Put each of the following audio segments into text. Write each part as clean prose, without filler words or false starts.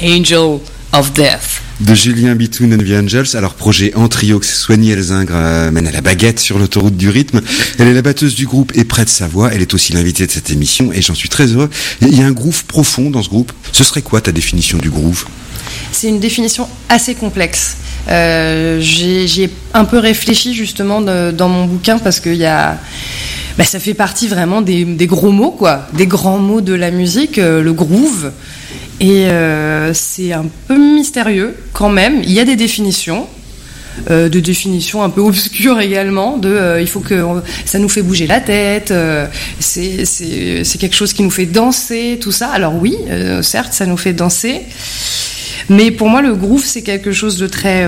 Angel of Death. De Julien Bitoun and the Angels. Alors, projet en trio que Soigny Elzingre mène à la baguette sur l'autoroute du rythme. Elle est la batteuse du groupe et prête sa voix. Elle est aussi l'invitée de cette émission et j'en suis très heureux. Il y a un groove profond dans ce groupe. Ce serait quoi ta définition du groove ? C'est une définition assez complexe. J'y ai un peu réfléchi justement dans mon bouquin parce qu'il y a... ça fait partie vraiment des gros mots, quoi, des grands mots de la musique, le groove. Et c'est un peu mystérieux quand même. Il y a des définitions, de définitions un peu obscures également. Il faut que ça nous fait bouger la tête. C'est quelque chose qui nous fait danser, tout ça. Alors oui, certes, ça nous fait danser. Mais pour moi, le groove, c'est quelque chose de très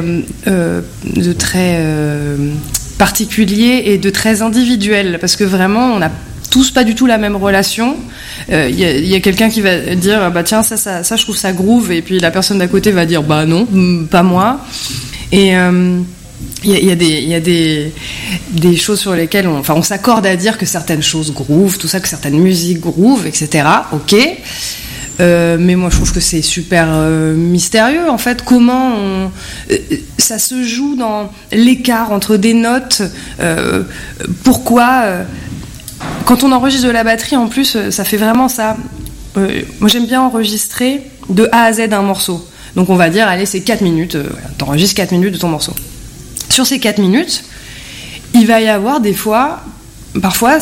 particulier et de très individuel, parce que vraiment, on n'a tous pas du tout la même relation. Y a quelqu'un qui va dire tiens, ça je trouve ça groove, et puis la personne d'à côté va dire non, pas moi. Et il y a des choses sur lesquelles on s'accorde à dire que certaines choses groove, tout ça, que certaines musiques groove, etc. Ok. Mais moi je trouve que c'est super mystérieux en fait. Comment ça se joue dans l'écart entre des notes, pourquoi quand on enregistre de la batterie en plus ça fait vraiment ça. Moi j'aime bien enregistrer de A à Z un morceau, donc on va dire allez c'est 4 minutes, t'enregistres 4 minutes de ton morceau. Sur ces 4 minutes il va y avoir parfois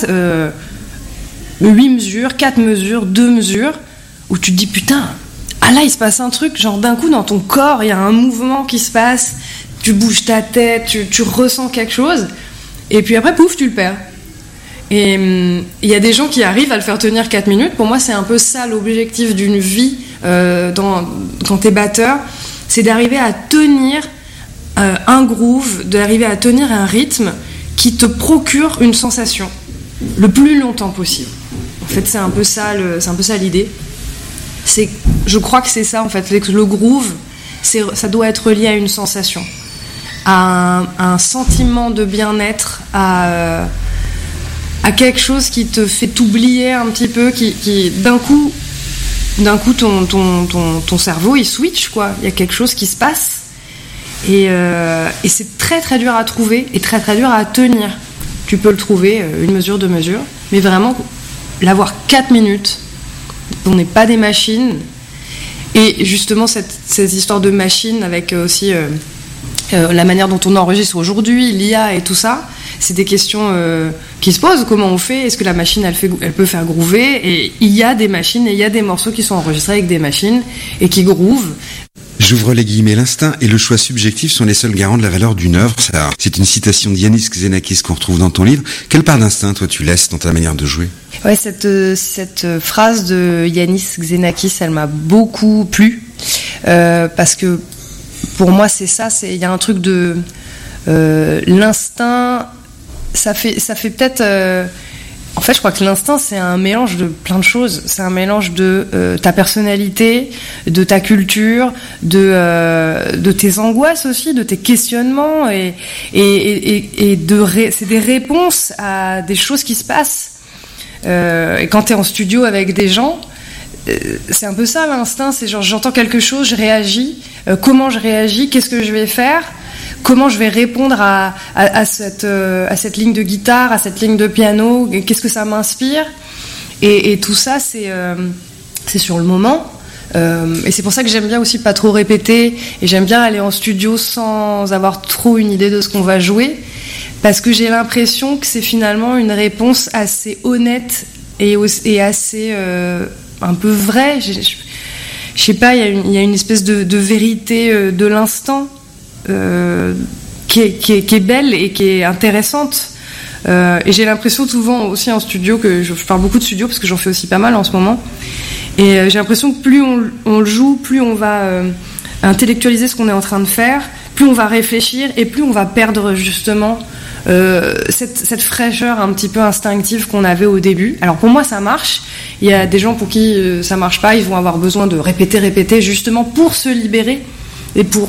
8 mesures, 4 mesures, 2 mesures où tu te dis putain, là il se passe un truc, genre d'un coup dans ton corps il y a un mouvement qui se passe, tu bouges ta tête, tu ressens quelque chose, et puis après pouf tu le perds. Et il y a des gens qui arrivent à le faire tenir 4 minutes. Pour moi c'est un peu ça l'objectif d'une vie quand t'es batteur, c'est d'arriver à tenir un groove, d'arriver à tenir un rythme qui te procure une sensation le plus longtemps possible. En fait c'est un peu ça l'idée. Je crois que c'est ça en fait, le groove, ça doit être lié à une sensation, à un sentiment de bien-être, à quelque chose qui te fait t'oublier un petit peu, qui d'un coup ton cerveau il switch, quoi. Il y a quelque chose qui se passe et c'est très très dur à trouver et très très dur à tenir. Tu peux le trouver, une mesure, 2 mesures, mais vraiment l'avoir 4 minutes. On n'est pas des machines, et justement cette histoire de machine avec aussi la manière dont on enregistre aujourd'hui, l'IA et tout ça, c'est des questions qui se posent. Comment on fait ? Est-ce que la machine elle peut faire groover ? Et il y a des machines et il y a des morceaux qui sont enregistrés avec des machines et qui groovent. J'ouvre les guillemets, l'instinct et le choix subjectif sont les seuls garants de la valeur d'une œuvre. C'est une citation de Yannis Xenakis qu'on retrouve dans ton livre. Quelle part d'instinct, toi, tu laisses dans ta manière de jouer ? Ouais, cette phrase de Yannis Xenakis, elle m'a beaucoup plu, parce que pour moi, c'est ça. Il y a un truc de l'instinct. Ça fait peut-être. En fait, je crois que l'instinct, c'est un mélange de plein de choses. C'est un mélange de ta personnalité, de ta culture, de tes angoisses aussi, de tes questionnements, et c'est des réponses à des choses qui se passent. Et quand t'es en studio avec des gens, c'est un peu ça l'instinct. C'est genre j'entends quelque chose, je réagis. Comment je réagis ? Qu'est-ce que je vais faire ? Comment je vais répondre à cette ligne de guitare, à cette ligne de piano ? Qu'est-ce que ça m'inspire ? Et tout ça, c'est sur le moment. Et c'est pour ça que j'aime bien aussi pas trop répéter. Et j'aime bien aller en studio sans avoir trop une idée de ce qu'on va jouer. Parce que j'ai l'impression que c'est finalement une réponse assez honnête et assez un peu vraie. Je sais pas, il y a une espèce de vérité de l'instant. Qui est belle et qui est intéressante, et j'ai l'impression souvent aussi en studio, que je parle beaucoup de studio parce que j'en fais aussi pas mal en ce moment, et j'ai l'impression que plus on le joue, plus on va intellectualiser ce qu'on est en train de faire, plus on va réfléchir et plus on va perdre justement cette fraîcheur un petit peu instinctive qu'on avait au début. Alors pour moi ça marche, il y a des gens pour qui ça marche pas, ils vont avoir besoin de répéter justement pour se libérer et pour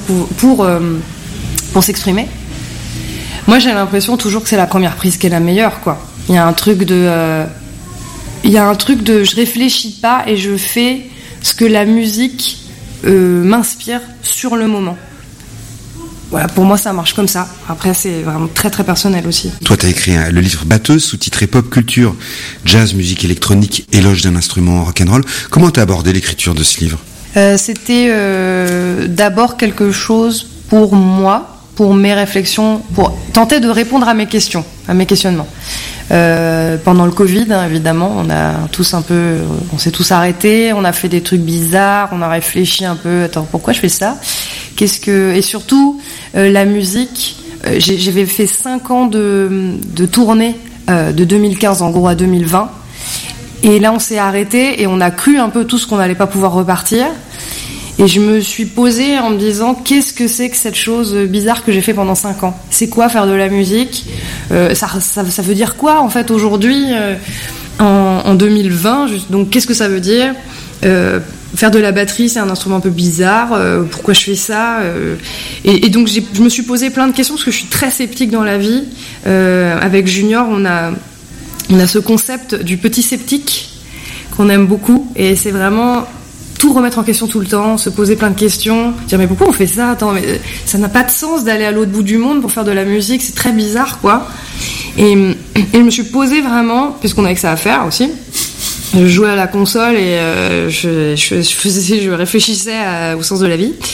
s'exprimer. Moi j'ai l'impression toujours que c'est la première prise qui est la meilleure, quoi. Il y a un truc de je réfléchis pas et je fais ce que la musique m'inspire sur le moment. Voilà, pour moi, ça marche comme ça. Après, c'est vraiment très, très personnel aussi. Toi, tu as écrit le livre Batteuse, sous-titré Pop Culture, Jazz, musique électronique, éloge d'un instrument rock'n'roll. Comment tu as abordé l'écriture de ce livre ? C'était d'abord quelque chose pour moi, pour mes réflexions, pour tenter de répondre à mes questions, à mes questionnements. Pendant le Covid, hein, évidemment, on s'est tous arrêtés, on a fait des trucs bizarres, on a réfléchi un peu, attends, pourquoi je fais ça ? Et surtout, la musique, j'avais fait 5 ans de tournée, de 2015 en gros à 2020, et là on s'est arrêté et on a cru un peu tous qu'on n'allait pas pouvoir repartir. Et je me suis posée en me disant, qu'est-ce que c'est que cette chose bizarre que j'ai fait pendant 5 ans ? C'est quoi faire de la musique ? Ça veut dire quoi en fait aujourd'hui, en 2020 ? Donc qu'est-ce que ça veut dire ? Faire de la batterie, c'est un instrument un peu bizarre. Pourquoi je fais ça ? Et donc je me suis posé plein de questions parce que je suis très sceptique dans la vie. Avec Junior, on a ce concept du petit sceptique qu'on aime beaucoup, et c'est vraiment tout remettre en question tout le temps, se poser plein de questions, dire mais pourquoi on fait ça ? Attends, mais ça n'a pas de sens d'aller à l'autre bout du monde pour faire de la musique, c'est très bizarre quoi. Et je me suis posée vraiment, puisqu'on avait que ça à faire aussi. Je jouais à la console et je réfléchissais au sens de la vie.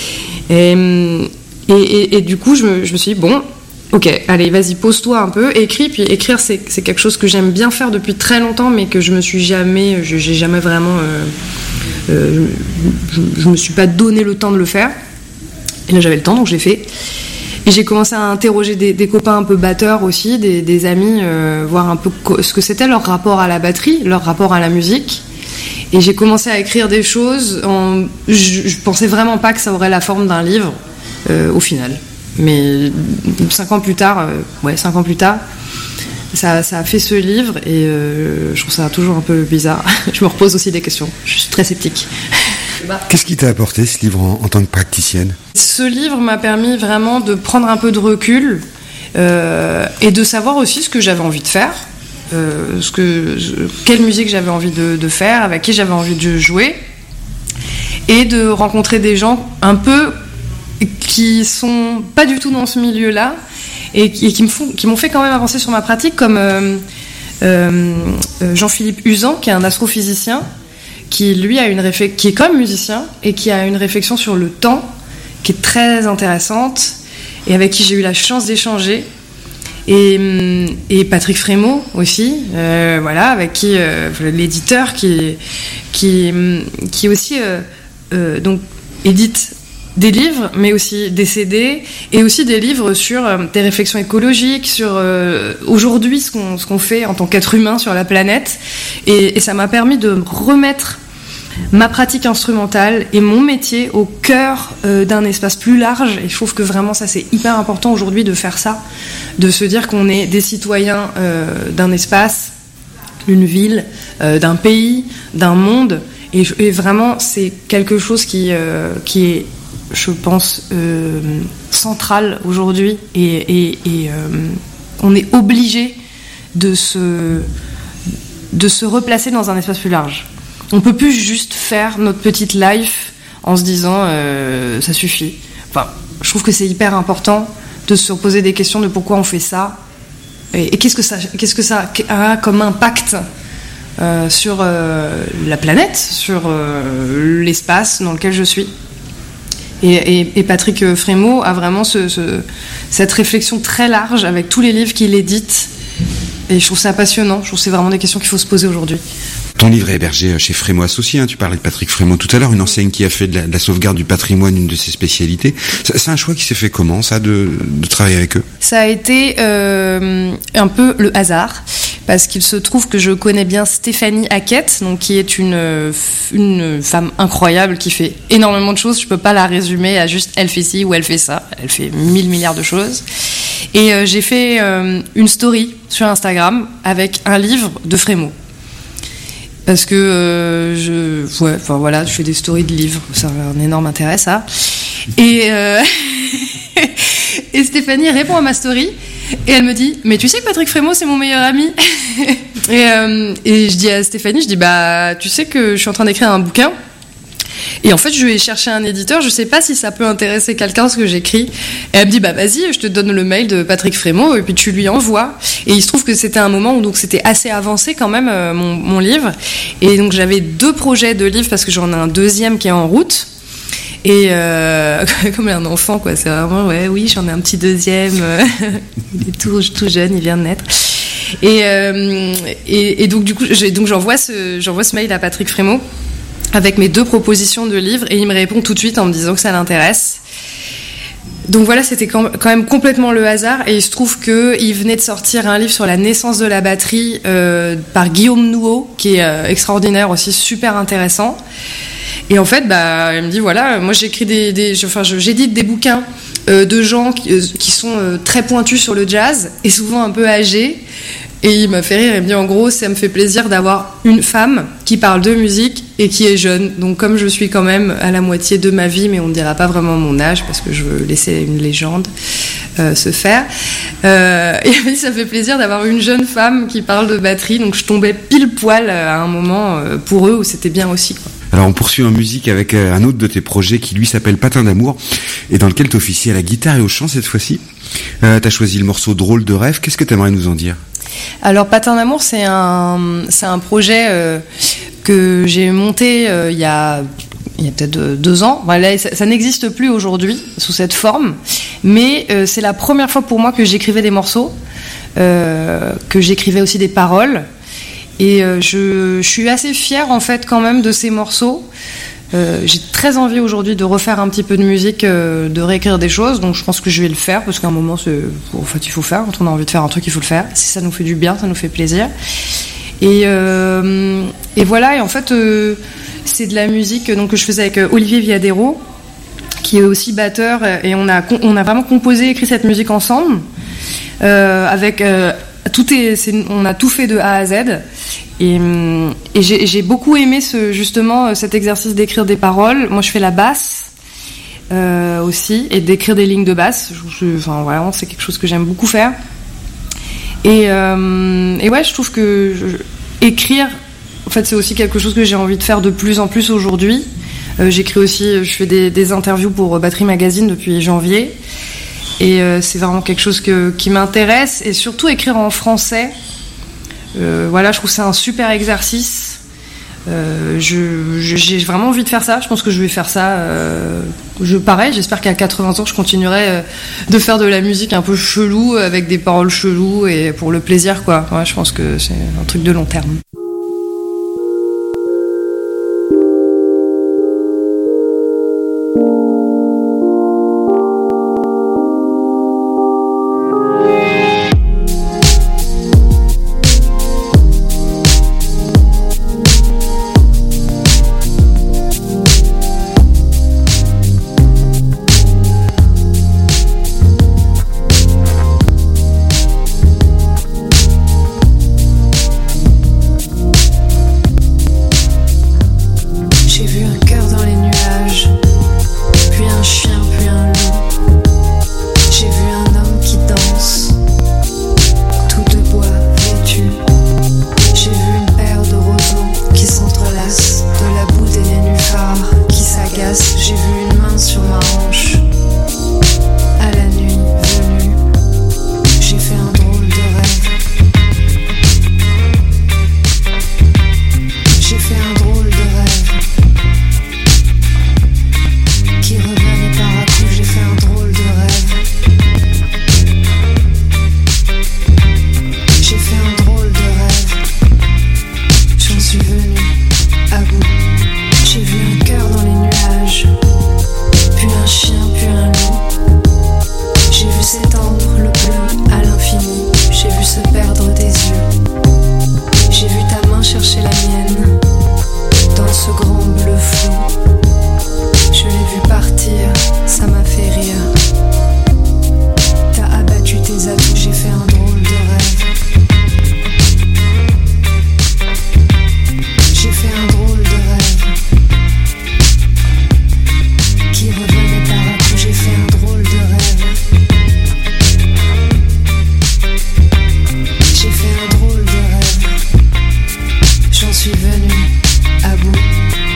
Et du coup, je me suis dit, bon, ok, allez, vas-y, pose-toi un peu, écris. Puis écrire, c'est quelque chose que j'aime bien faire depuis très longtemps, mais que j'ai jamais vraiment... je me suis pas donné le temps de le faire. Et là, j'avais le temps, donc je l'ai fait. Et j'ai commencé à interroger des copains un peu batteurs aussi, des amis, voir un peu ce que c'était leur rapport à la batterie, leur rapport à la musique. Et j'ai commencé à écrire des choses. Je pensais vraiment pas que ça aurait la forme d'un livre, au final. Mais 5 ans plus tard, ça a fait ce livre, et je trouve ça toujours un peu bizarre. Je me repose aussi des questions. Je suis très sceptique. Qu'est-ce qui t'a apporté ce livre en tant que praticienne ? Ce livre m'a permis vraiment de prendre un peu de recul et de savoir aussi ce que j'avais envie de faire, quelle musique j'avais envie de faire, avec qui j'avais envie de jouer, et de rencontrer des gens un peu qui sont pas du tout dans ce milieu-là et qui m'ont fait quand même avancer sur ma pratique, comme Jean-Philippe Usan, qui est un astrophysicien, qui lui qui est quand même musicien et qui a une réflexion sur le temps qui est très intéressante, et avec qui j'ai eu la chance d'échanger, et Patrick Frémaux aussi, voilà, avec qui l'éditeur qui aussi donc édite des livres, mais aussi des CD, et aussi des livres sur des réflexions écologiques, sur aujourd'hui ce qu'on fait en tant qu'être humain sur la planète. Et ça m'a permis de remettre ma pratique instrumentale et mon métier au cœur d'un espace plus large. Et je trouve que vraiment ça, c'est hyper important aujourd'hui de faire ça, de se dire qu'on est des citoyens d'un espace, d'une ville, d'un pays, d'un monde. Et vraiment, c'est quelque chose qui est, je pense, central aujourd'hui, et on est obligé de se replacer dans un espace plus large. On peut plus juste faire notre petite life en se disant ça suffit. Enfin, je trouve que c'est hyper important de se poser des questions de pourquoi on fait ça, et qu'est-ce que ça a comme impact sur la planète, sur l'espace dans lequel je suis. Et Patrick Frémaux a vraiment cette réflexion très large avec tous les livres qu'il édite, et je trouve ça passionnant. Je trouve que c'est vraiment des questions qu'il faut se poser aujourd'hui. Ton livre est hébergé chez Frémaux Associés, hein. Tu parlais de Patrick Frémaux tout à l'heure, une enseigne qui a fait de la sauvegarde du patrimoine une de ses spécialités. C'est un choix qui s'est fait comment, ça, de travailler avec eux ? Ça a été un peu le hasard, parce qu'il se trouve que je connais bien Stéphanie Hackett, donc qui est une femme incroyable qui fait énormément de choses. Je peux pas la résumer à juste elle fait ci ou elle fait ça. Elle fait 1000 milliards de choses. Et j'ai fait une story sur Instagram avec un livre de Frémaux. Parce que je fais des stories de livres, ça a un énorme intérêt, ça. Et Stéphanie répond à ma story, et elle me dit, mais tu sais que Patrick Frémaux, c'est mon meilleur ami. Et je dis à Stéphanie, tu sais que je suis en train d'écrire un bouquin Et en fait, je lui ai cherché un éditeur. Je sais pas si ça peut intéresser quelqu'un ce que j'écris. Et elle me dit, bah vas-y, je te donne le mail de Patrick Frémaux et puis tu lui envoies. Et il se trouve que c'était un moment où donc c'était assez avancé quand même mon livre. Et donc j'avais 2 projets de livres parce que j'en ai un deuxième qui est en route. Et comme un enfant, quoi. C'est vraiment, ouais, oui, j'en ai un petit deuxième. Il est tout jeune, il vient de naître. Et donc du coup, j'envoie ce mail à Patrick Frémaux avec mes 2 propositions de livres et il me répond tout de suite en me disant que ça l'intéresse. Donc voilà, c'était quand même complètement le hasard et il se trouve qu'il venait de sortir un livre sur la naissance de la batterie par Guillaume Nouveau qui est extraordinaire aussi, super intéressant. Et en fait, il me dit voilà, moi j'écris j'édite des bouquins de gens qui sont très pointus sur le jazz et souvent un peu âgés. Et il m'a fait rire, il me dit en gros, ça me fait plaisir d'avoir une femme qui parle de musique et qui est jeune. Donc comme je suis quand même à la moitié de ma vie, mais on ne dira pas vraiment mon âge parce que je veux laisser une légende se faire. Et il m'a dit ça me fait plaisir d'avoir une jeune femme qui parle de batterie. Donc je tombais pile poil à un moment pour eux où c'était bien aussi, quoi. Alors on poursuit en musique avec un autre de tes projets qui lui s'appelle Patin d'amour et dans lequel tu officies à la guitare et au chant cette fois-ci. T'as choisi le morceau Drôle de rêve, qu'est-ce que t'aimerais nous en dire ? Alors Patin d'amour c'est un projet que j'ai monté il y a peut-être 2 ans. Là, ça n'existe plus aujourd'hui sous cette forme, mais c'est la première fois pour moi que j'écrivais des morceaux, que j'écrivais aussi des paroles. Et je suis assez fière en fait quand même de ces morceaux. J'ai très envie aujourd'hui de refaire un petit peu de musique, de réécrire des choses, donc je pense que je vais le faire parce qu'à un moment il faut faire, quand on a envie de faire un truc il faut le faire, si ça nous fait du bien, ça nous fait plaisir. Et voilà, et en fait c'est de la musique donc, que je faisais avec Olivier Viadero qui est aussi batteur et on a vraiment composé, écrit cette musique ensemble avec on a tout fait de A à Z et j'ai beaucoup aimé cet exercice d'écrire des paroles. Moi je fais la basse aussi et d'écrire des lignes de basse. Voilà, c'est quelque chose que j'aime beaucoup faire et ouais, je trouve que écrire en fait c'est aussi quelque chose que j'ai envie de faire de plus en plus aujourd'hui. J'écris aussi, je fais des interviews pour Batterie Magazine depuis janvier. Et c'est vraiment quelque chose qui m'intéresse. Et surtout écrire en français. Voilà, je trouve que c'est un super exercice. J'ai vraiment envie de faire ça. Je pense que je vais faire ça. Pareil, j'espère qu'à 80 ans, je continuerai de faire de la musique un peu chelou, avec des paroles cheloues, et pour le plaisir, quoi. Ouais, je pense que c'est un truc de long terme. suis venue à bout.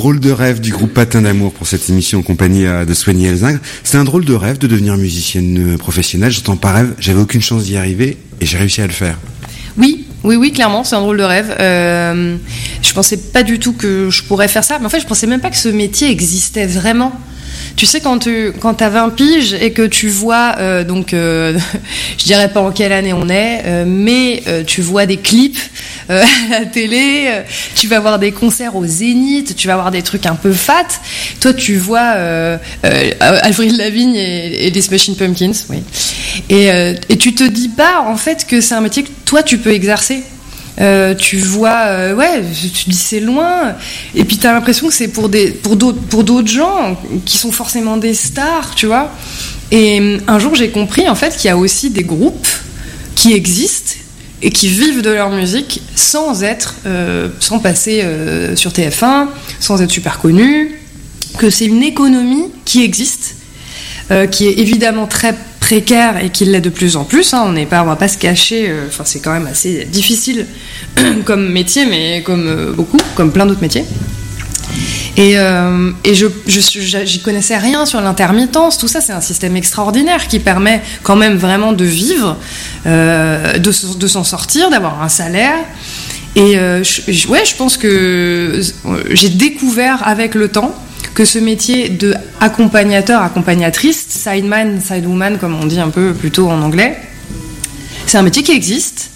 drôle de rêve du groupe Patin d'Amour pour cette émission en compagnie de Soigny Elzingre. C'est un drôle de rêve de devenir musicienne professionnelle. J'entends pas rêve, j'avais aucune chance d'y arriver et j'ai réussi à le faire. Oui, clairement, c'est un drôle de rêve. Je pensais pas du tout que je pourrais faire ça, mais en fait, je pensais même pas que ce métier existait vraiment. Tu sais, quand t'as 20 piges et que tu vois, je dirais pas en quelle année on est, mais tu vois des clips à la télé, tu vas voir des concerts au Zénith, tu vas voir des trucs un peu fat. Toi, tu vois Avril Lavigne et les Smashing Pumpkins, oui. Et tu te dis pas, en fait, que c'est un métier que toi, tu peux exercer. Tu vois, tu dis c'est loin, et puis t'as l'impression que c'est pour d'autres gens qui sont forcément des stars, tu vois. Et un jour j'ai compris en fait qu'il y a aussi des groupes qui existent et qui vivent de leur musique sans passer sur TF1, sans être super connus, que c'est une économie qui existe, qui est évidemment très précaire et qui l'est de plus en plus, hein. On va pas se cacher, c'est quand même assez difficile comme métier, mais comme plein d'autres métiers. Et j'y connaissais rien sur l'intermittence, tout ça, c'est un système extraordinaire qui permet quand même vraiment de vivre, de s'en sortir, d'avoir un salaire. Et je pense que j'ai découvert avec le temps que ce métier de accompagnatrice, sideman, sidewoman, comme on dit un peu plutôt en anglais, c'est un métier qui existe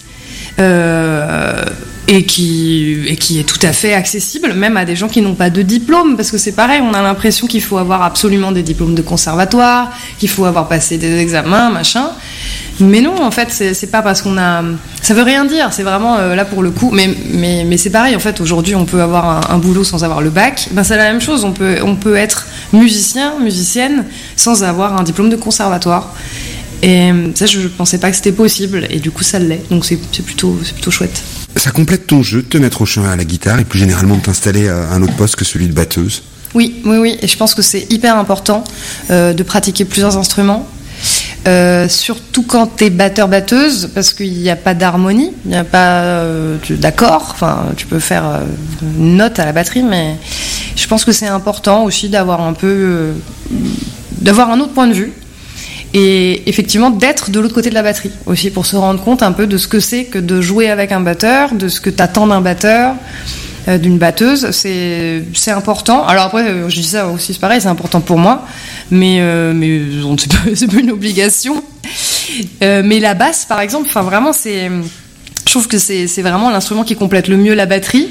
et qui est tout à fait accessible, même à des gens qui n'ont pas de diplôme, parce que c'est pareil, on a l'impression qu'il faut avoir absolument des diplômes de conservatoire, qu'il faut avoir passé des examens, machin. Mais non, en fait, c'est pas parce qu'on a... Ça veut rien dire, c'est vraiment là pour le coup. Mais c'est pareil, en fait, aujourd'hui, on peut avoir un boulot sans avoir le bac. Ben, c'est la même chose, on peut être musicien, musicienne, sans avoir un diplôme de conservatoire. Et ça, je pensais pas que c'était possible, et du coup, ça l'est. Donc c'est plutôt chouette. Ça complète ton jeu de te mettre au chant à la guitare, et plus généralement de t'installer à un autre poste que celui de batteuse. Oui, et je pense que c'est hyper important de pratiquer plusieurs instruments. Surtout quand t'es batteur-batteuse, parce qu'il n'y a pas d'harmonie, il n'y a pas d'accord. Enfin, tu peux faire une note à la batterie, mais je pense que c'est important aussi d'avoir un autre point de vue, et effectivement d'être de l'autre côté de la batterie aussi, pour se rendre compte un peu de ce que c'est que de jouer avec un batteur, de ce que t'attends d'un batteur, d'une batteuse. C'est important. Alors après, je dis ça aussi, c'est pareil, c'est important pour moi, mais c'est pas une obligation. Mais la basse, par exemple, enfin vraiment, je trouve que c'est vraiment l'instrument qui complète le mieux la batterie.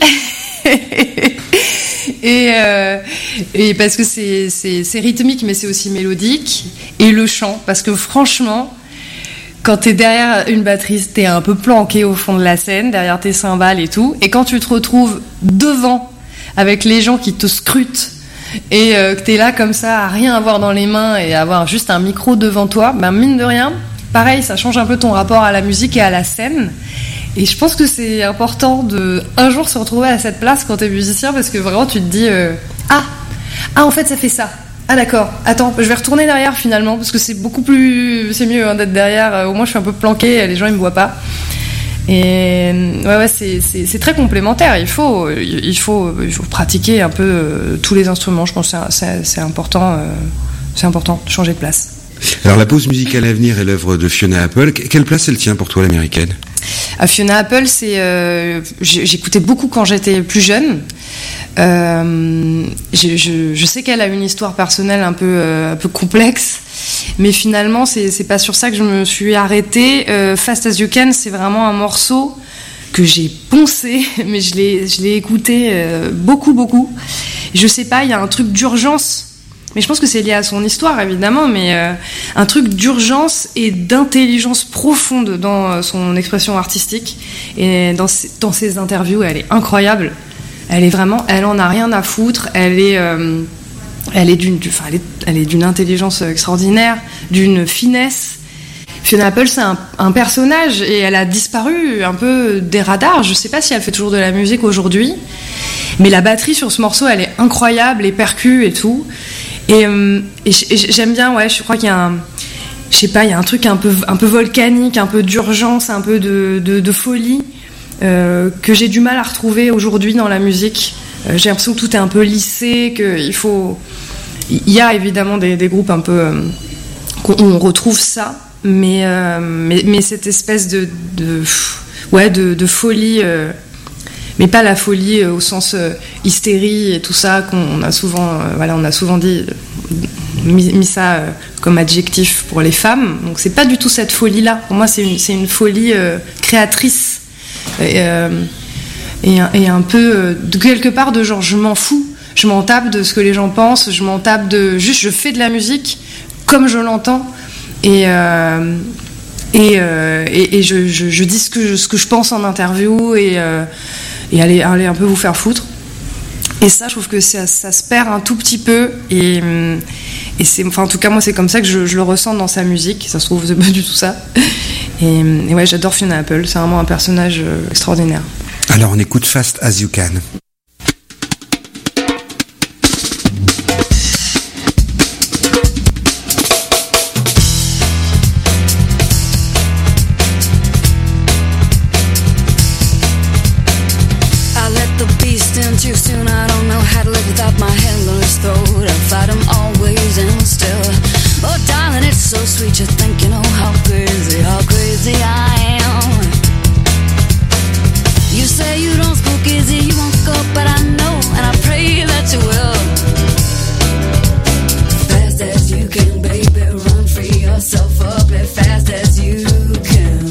Et parce que c'est rythmique, mais c'est aussi mélodique. Et le chant, parce que franchement, quand t'es derrière une batterie, t'es un peu planqué au fond de la scène, derrière tes cymbales et tout. Et quand tu te retrouves devant, avec les gens qui te scrutent, et que t'es là comme ça, à rien avoir dans les mains, et avoir juste un micro devant toi, ben mine de rien, pareil, ça change un peu ton rapport à la musique et à la scène. Et je pense que c'est important de un jour se retrouver à cette place quand t'es musicien, parce que vraiment tu te dis en fait ça fait ça. Ah d'accord, attends, je vais retourner derrière finalement, parce que c'est mieux d'être derrière, au moins je suis un peu planqué, les gens ils me voient pas. Et c'est très complémentaire, il faut pratiquer un peu tous les instruments, je pense que c'est important de changer de place. Alors la pause musicale à venir est l'œuvre de Fiona Apple. Quelle place elle tient pour toi, l'américaine ? Fiona Apple, j'écoutais beaucoup quand j'étais plus jeune. Je sais qu'elle a une histoire personnelle un peu complexe, mais finalement c'est pas sur ça que je me suis arrêtée. Fast as You Can, c'est vraiment un morceau que j'ai poncé, mais je l'ai écouté beaucoup. Je sais pas, il y a un truc d'urgence. Mais je pense que c'est lié à son histoire, évidemment, mais un truc d'urgence et d'intelligence profonde dans son expression artistique. Et dans ses interviews, elle est incroyable. Elle en a rien à foutre. Elle est d'une intelligence extraordinaire, d'une finesse. Fiona Apple, c'est un personnage, et elle a disparu un peu des radars. Je sais pas si elle fait toujours de la musique aujourd'hui, mais la batterie sur ce morceau, elle est incroyable, les percus et tout. Et j'aime bien, je crois qu'il y a un truc un peu volcanique, un peu d'urgence, un peu de folie, que j'ai du mal à retrouver aujourd'hui dans la musique. j'ai l'impression que tout est un peu lissé, qu'il faut... Il y a évidemment des groupes un peu... où on retrouve ça, mais cette espèce de folie... mais pas la folie au sens hystérie et tout ça qu'on a souvent, on a souvent dit, mis ça comme adjectif pour les femmes. Donc c'est pas du tout cette folie-là. Pour moi, c'est une folie créatrice et un peu de quelque part de genre je m'en fous, je m'en tape de ce que les gens pensent, je m'en tape de juste je fais de la musique comme je l'entends et je dis ce que je pense en interview et aller un peu vous faire foutre. Et ça, je trouve que ça se perd un tout petit peu. Et c'est, enfin, en tout cas, moi, c'est comme ça que je le ressens dans sa musique. Ça se trouve, c'est pas du tout ça. Et ouais, j'adore Fiona Apple. C'est vraiment un personnage extraordinaire. Alors, on écoute Fast As You Can. Too soon, I don't know how to live without my hand on his throat. I fight him always and still. Oh, darling, it's so sweet. You think you know how crazy I am. You say you don't smoke easy, you won't go, but I know, and I pray that you will. Fast as you can, baby, run free yourself up as fast as you can.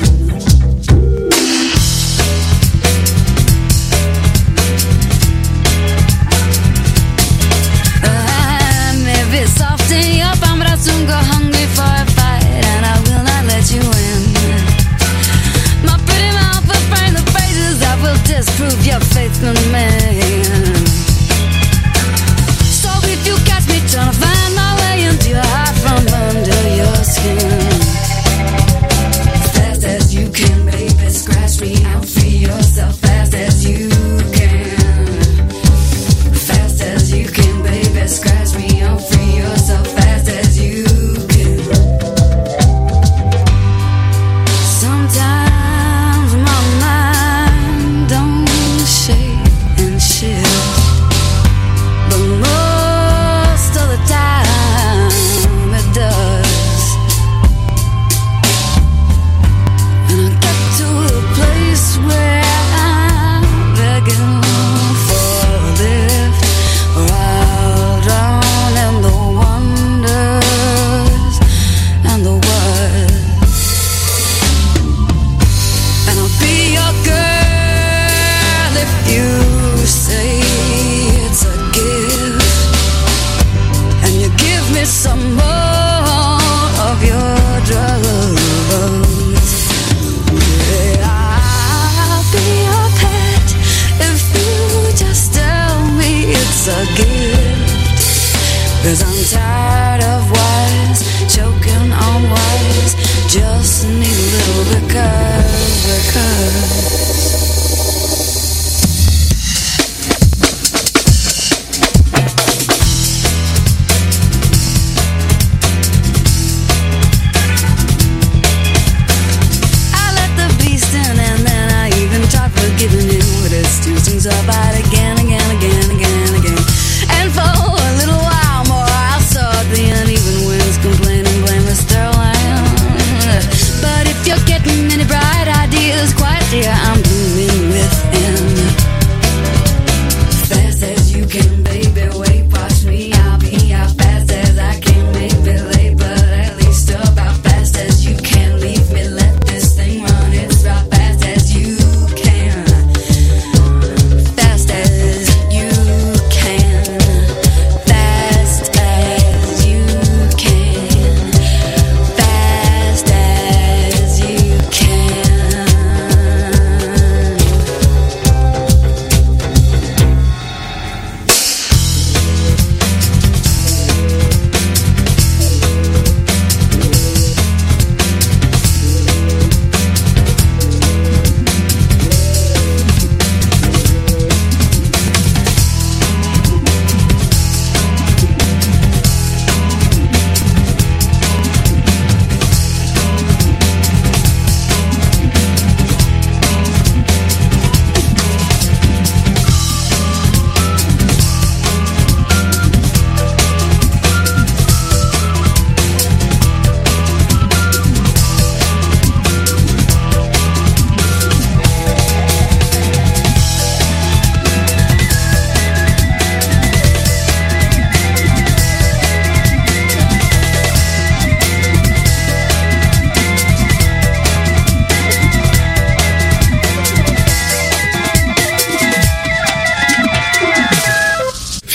Soften up, I'm about to go hungry for a fight, and I will not let you in. My pretty mouth will frame the phrases that will disprove your faith in me. So if you catch me trying to find my way into your heart from under your skin,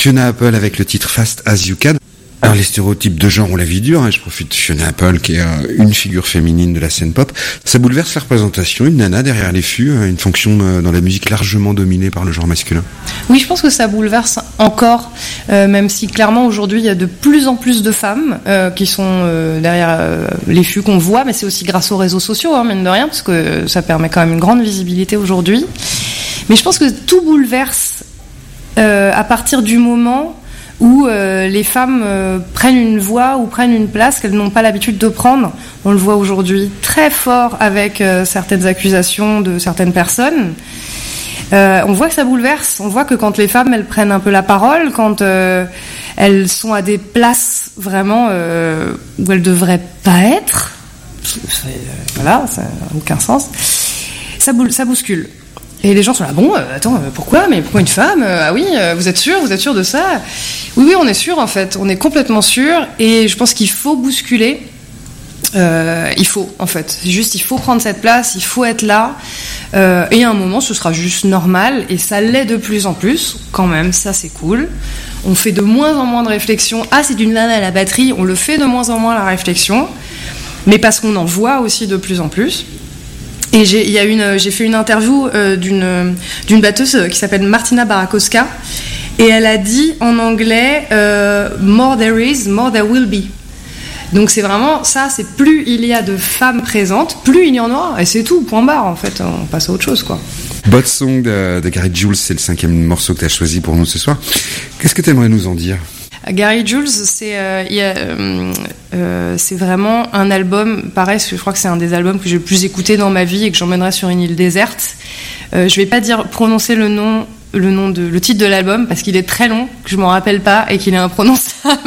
Fiona Apple avec le titre Fast As You Can. Alors les stéréotypes de genre, on la vie dure, hein. Je profite de Fiona Apple qui est une figure féminine de la scène pop. Ça bouleverse la représentation, une nana derrière les fûts, une fonction dans la musique largement dominée par le genre masculin. Oui, je pense que ça bouleverse encore, même si clairement aujourd'hui il y a de plus en plus de femmes qui sont derrière les fûts qu'on voit, mais c'est aussi grâce aux réseaux sociaux, hein, mine de rien, parce que ça permet quand même une grande visibilité aujourd'hui. Mais je pense que tout bouleverse à partir du moment où les femmes prennent une voix ou prennent une place qu'elles n'ont pas l'habitude de prendre. On le voit aujourd'hui très fort avec certaines accusations de certaines personnes. On voit que ça bouleverse. On voit que quand les femmes, elles prennent un peu la parole, quand elles sont à des places vraiment où elles devraient pas être, voilà, ça n'a aucun sens, ça bouscule. Et les gens sont là, bon, attends, pourquoi une femme Ah oui, vous êtes sûr de ça ? Oui, on est sûr en fait, on est complètement sûr, et je pense qu'il faut bousculer. Il faut prendre cette place, il faut être là, et à un moment ce sera juste normal, et ça l'est de plus en plus, quand même, ça c'est cool. On fait de moins en moins de réflexion, c'est une nana à la batterie, on le fait de moins en moins la réflexion, mais parce qu'on en voit aussi de plus en plus. Et j'ai fait une interview d'une batteuse qui s'appelle Martina Barakowska, et elle a dit en anglais more there is, more there will be. Donc c'est vraiment ça, c'est plus il y a de femmes présentes, plus il y en aura, et c'est tout, point barre en fait, on passe à autre chose quoi. Bot Song de Gary Jules, c'est le 5e morceau que tu as choisi pour nous ce soir. Qu'est-ce que tu aimerais nous en dire ? Gary Jules, c'est vraiment un album, pareil, je crois que c'est un des albums que j'ai le plus écouté dans ma vie et que j'emmènerai sur une île déserte. Je vais pas prononcer le titre de l'album parce qu'il est très long, que je m'en rappelle pas et qu'il est imprononçable.